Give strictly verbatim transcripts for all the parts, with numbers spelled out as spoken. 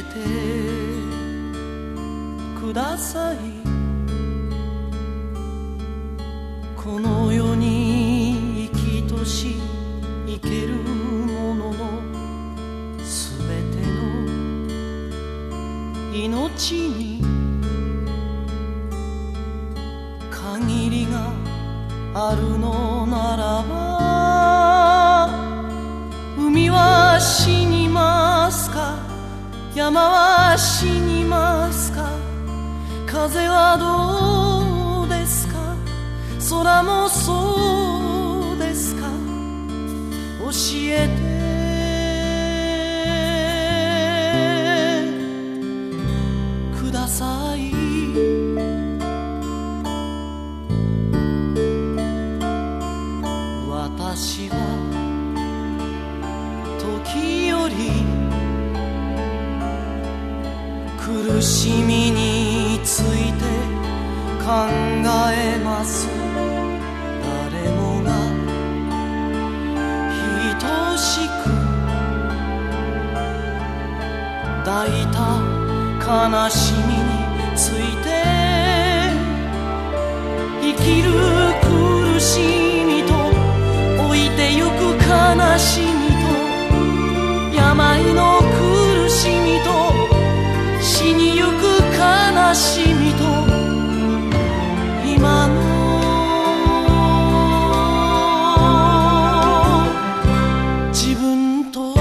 てください。この世に生きとし生けるもののすべての命に限りがあるのならば、海は死にますか、山は死にますか、風はどうですか、空もそうですか、教えてください。私は時より苦しみについて考えます。誰もが等しく抱いた悲しみについて、生きる苦しみと老いてゆく悲しみと、病の苦しみと死にゆく悲しみと、今の自分と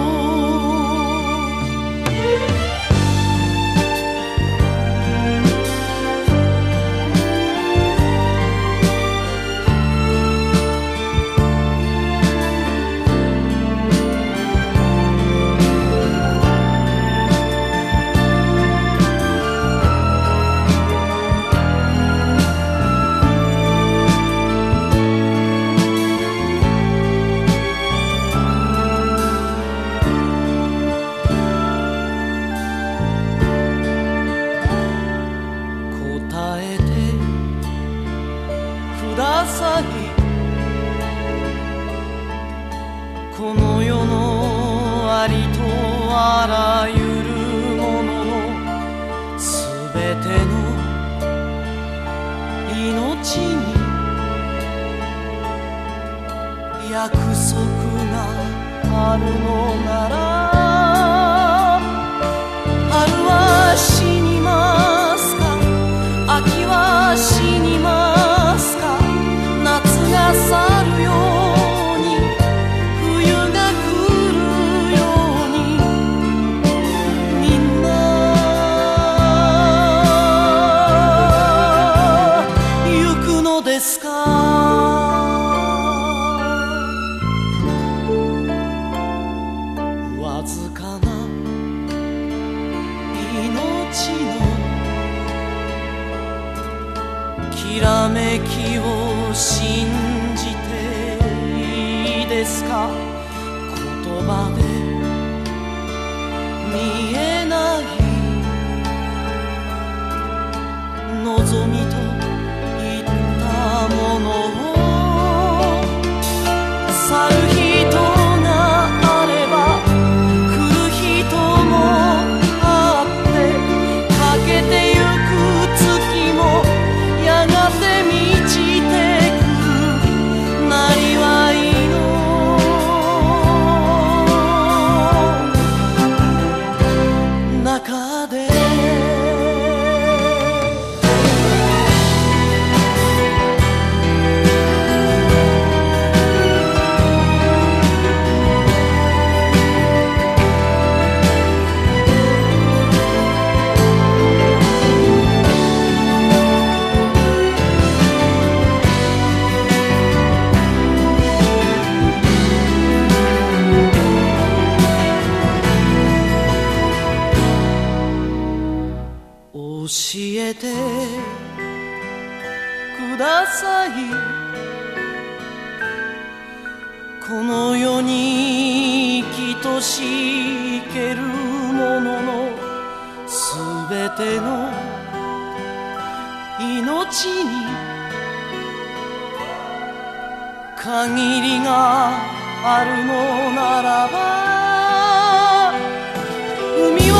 ください。この世のありとあらゆるもののすべての命に約束があるのなら、春は死にますか、秋は死にますか、夏が去るように冬が来るように、みんな行くのですか。わずかな命のきらめきを信じていいですか。言葉で見えない望みといったものを、去る人があれば来る人もあって、かけてゆく月もやがて満ちてくるなりわいの中で、教えてください。この世に生きとし生けるもののすべての命に限りがあるのならば、海は